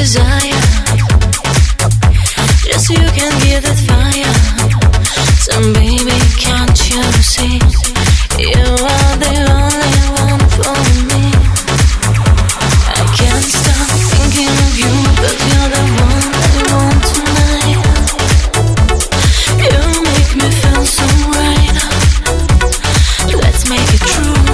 desire. Just you can give that fire. So baby, can't you see? You are the only one for me. I can't stop thinking of you, but you're the one I want tonight. You make me feel so right. Let's make it true.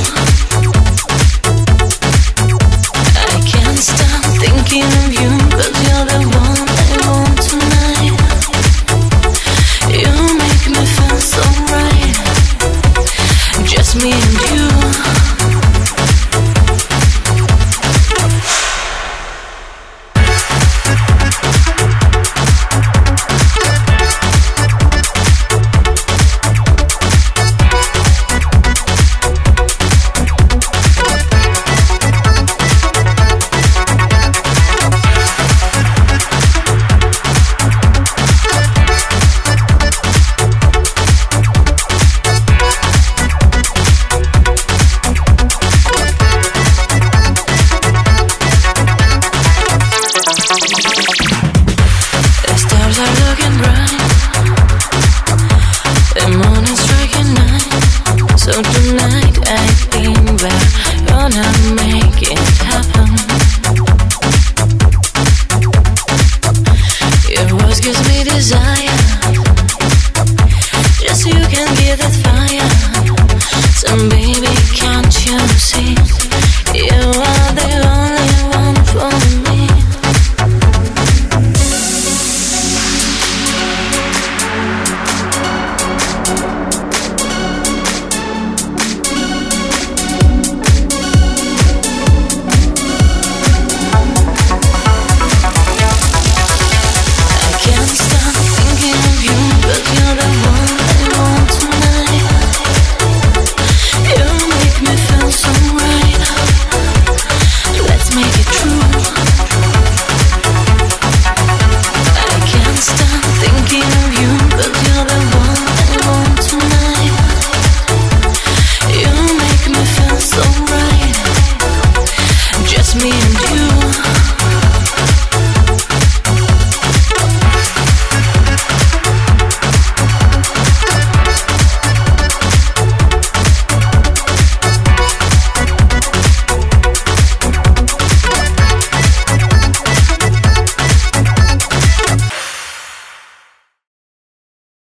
I can't stop thinking of you, but you're the one I want tonight. You make me feel so right. Just me and you. Me and you.